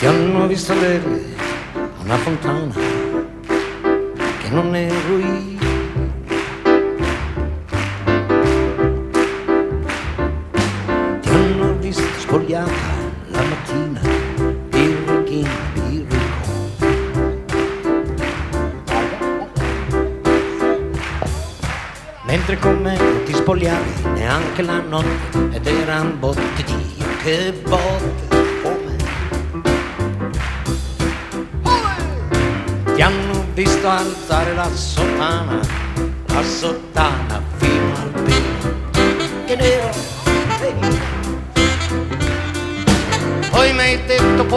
Ti hanno visto bere a una fontana che non ero io. Ti hanno visto spogliata la mattina, birichina, birico. Mentre con me non ti spogliavi neanche la notte, ed eran botte, Dio, che botte. Ti hanno visto alzare la sottana fino al pelo, che nero. Poi mi hai detto